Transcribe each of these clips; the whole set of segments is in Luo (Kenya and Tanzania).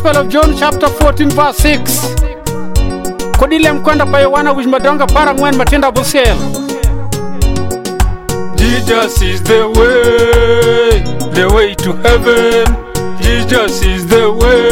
Gospel of John chapter 14 verse 6. Kodile mkwenda pa Yohana wishmadonga para ngwen matinda busel. Jesus is the way to heaven. Jesus is the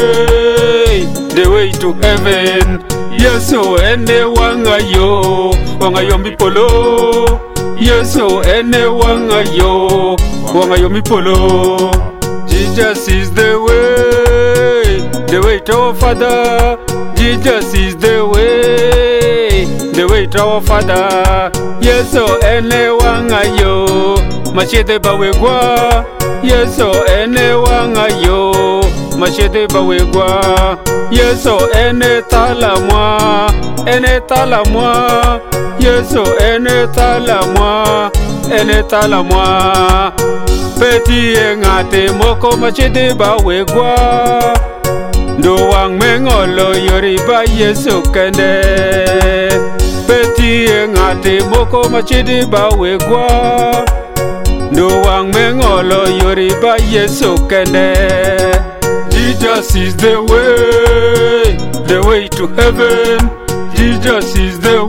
way to heaven. Yesu ene wangayo mipolo. Yesu ene wangayo mipolo. Jesus is the way to our Father. Jesus is the way to our Father. Yesu ene wangayo machete bawegwa. Yesu ene wangayo machete bawegwa. Yesu ene talamwa. Yesu ene talamwa. Peti ngate moko machete bawegwa. Do wang mengolo yoriba Yesu kende. Peti ngate moko machete bawegwa. Do wang mengolo yoriba Yesu kende. Jesus is the way to heaven. Jesus is the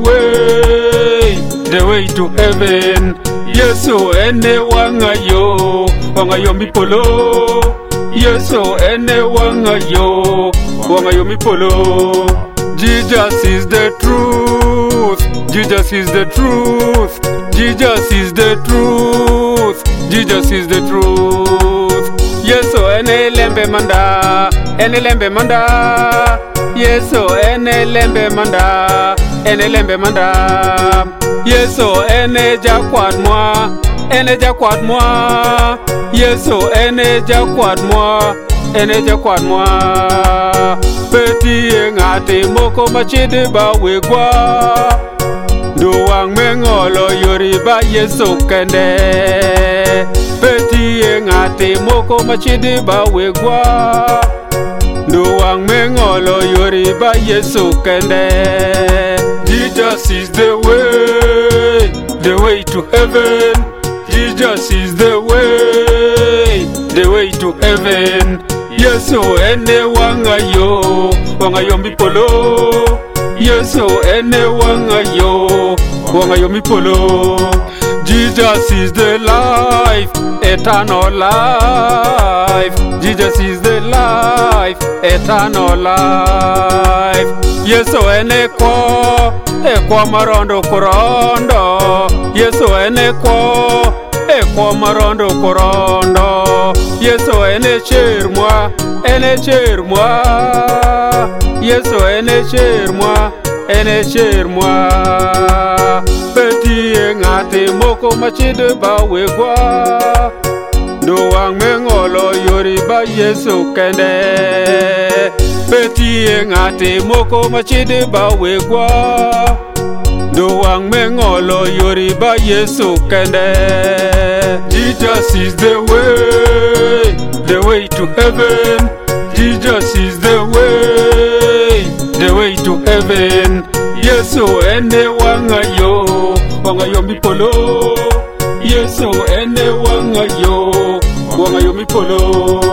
way to heaven. Yesu ene wangayo mipolo. Yesu ene wangayo mipolo. Jesus is the truth. Jesus is the truth. Jesus is the truth. Jesus is the truth. Yesu ene lembe manda. Yesu ene lembe manda. Yesu ene jakwad mwa. Yesu ene jakwad mwa. Peti ngate moko machede bawegwa. Do wang mengolo yoriba Yesu kende. Peti ngate moko machede bawegwa. Do wang mengolo yoriba Yesu kende. Jesus is the way to heaven. Jesus is the way to heaven. Yesu ene wangayo mipolo. Yesu ene wangayo mipolo. Jesus is the life, eternal life. Jesus is the life, eternal life. Yesu ene kwa marondo korondo. Yesu ene kwa marondo korondo. Yesu ene chermwa. Yesu ene chermwa. Peti ngate moko machede bawegwa. Do wang mengolo yoriba Yesu kende. Peti ngate moko machede bawegwa. Do wang mengolo yoriba Yesu kende. Jesus is the way to heaven. Jesus is the way to heaven. Yesu ene wangayo mipolo. Yesu ene wangayo mipolo.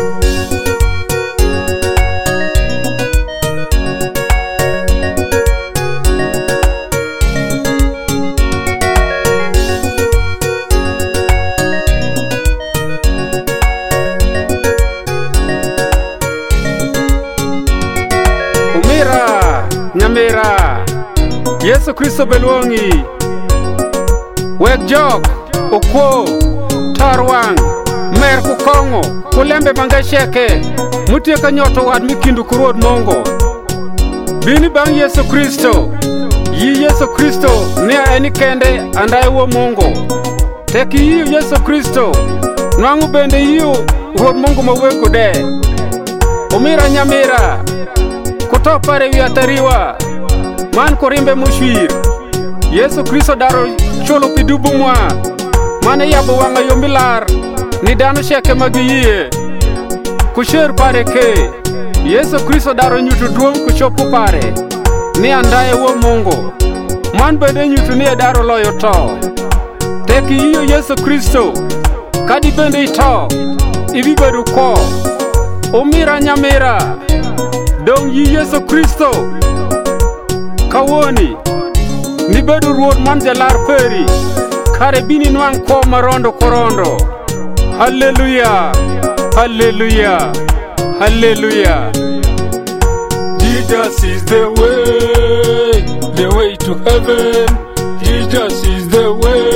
Nyamira Yesu Kristo beluongi. Wek jok okwo tarwang mer kukongo kulembe mangasheke mutieka nyoto wad mikindu kurod mongo. Bini bang Yesu Kristo. Yi Yesu Kristo ne eni kende andai wo mongo. Teki yiyo Yesu Kristo nwangu bende yiyo rod mongo maweko de. Omira nyamira kutopare wiatariwa man korimbe mushwir. Yesu Kristo daro cholo pidubu mwa. Mane yabo wanga yombilar ni dano sheke magiye kusher pare ke. Yesu Kristo daro nyutu duong kuchopu pare ni andaye wo mongo. Man bende nyutu ni daro loyo to. Teki yiyo Yesu Kristo kadi bende ito ibibedu ko. Omira nyamira dong yi Yesu Kristo kawoni ni bedo ruoth man jalar peri kare bini nwang' ko marondo korondo. Hallelujah, hallelujah, hallelujah. Jesus is the way to heaven. Jesus is the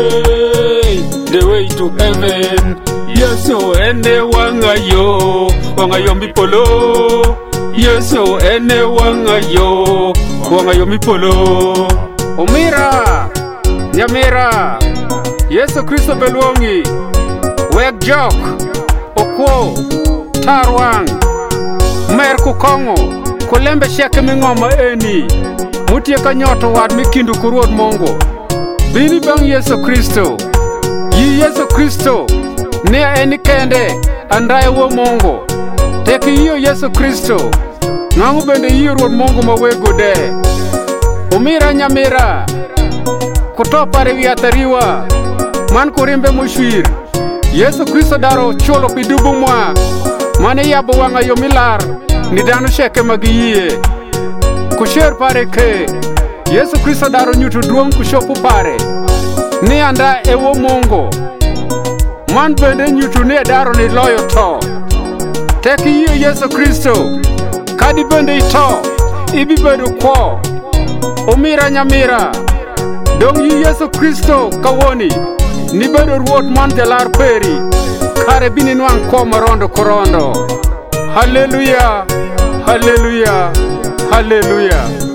way to heaven. Yesu ene wangayo mipolo. Yesu ene wangayo mipolo. Omira nyamira Yesu Kristo beluongi. Weg jok okwo tarwang mer kukongo kulembe sheke ming'oma eni mutieka nyoto wad mikindu kuruod Mungu. Bini bang Yesu Kristo yi Yesu Kristo ne eni kende andaye wo Mungu. Teki yiyo Yesu Kristo ng'angu bende yiyo ruod Mungu mawego de. Omira nyamira kutopare wiathariwa man kurimbe mushwir. Yesu Kristo daro chulo pidubu mwa mane yabo wangayo milar ni dano sheke magiyie kusher pare ke Yesu Kristo daro nyuto duong kushopu pare ni anda ewo Mungu man bende nyuto ni daro ni loyo to. Teki yiyo Yesu Kristo kadi bende ito ibi bedo kwo. Omira nyamira dong yi Yesu Kristo kawoni ni bedo ruoth man jalar peri kare bini nwang' ko marondo korondo. Hallelujah, hallelujah, hallelujah.